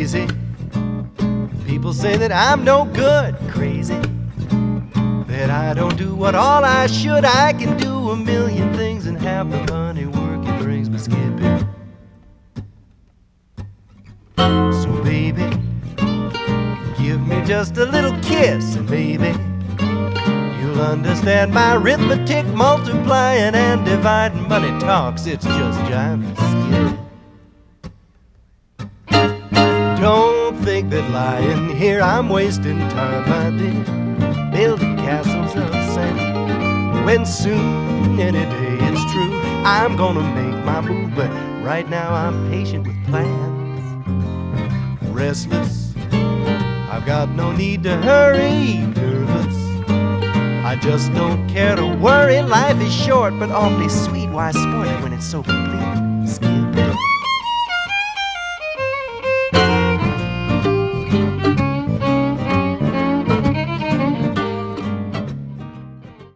lazy. People say that I'm no good, crazy, that I don't do what all I should. I can do a million things and have the money working brings me skipping. So baby, give me just a little kiss, and baby, you'll understand my arithmetic, multiplying and dividing. Money talks, it's just jiving skipping. Don't think that lying here I'm wasting time, my dear, building castles of sand, when soon, any day, it's true, I'm gonna make my move. But right now I'm patient with plans, restless, I've got no need to hurry, nervous, I just don't care to worry. Life is short but awfully sweet, why spoil it when it's so complete?